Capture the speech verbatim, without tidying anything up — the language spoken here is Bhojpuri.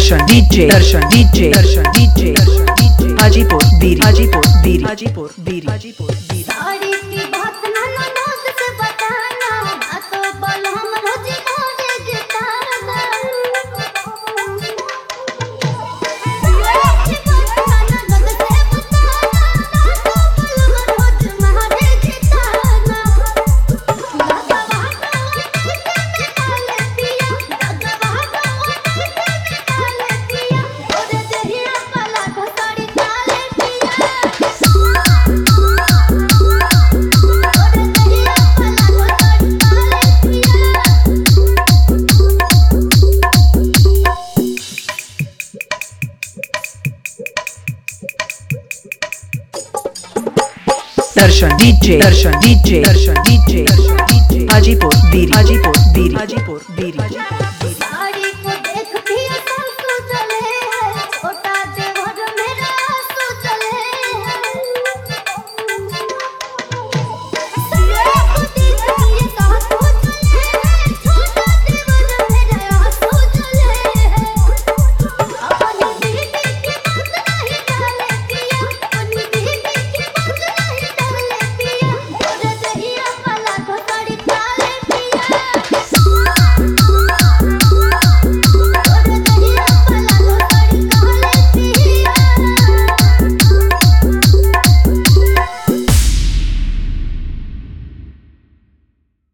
दर्शन डीजे दर्शन डीजे दर्शन डीजे दर्शन डीजे हाजीपुर बीरी हाजीपुर बीरी हाजीपुर बीरी हाजीपुर बीरी साड़ी की बात ना ना दोस्त से बताना ना तो बल हम रोज मोरे जिताना साड़ी की बात ना ना दोस्त से बताना ना तो बल हम रोज मोरे जिताना दादा बाबा निकाले पिया दादा बाबा निकाले पिया और दहिया वाला साड़ी काले पिया दर्शन डीजे दर्शन डीजे दर्शन डीजे दर्शन डीजे हाजीपुर बीरी हाजीपुर बीरी हाजीपुर बीरी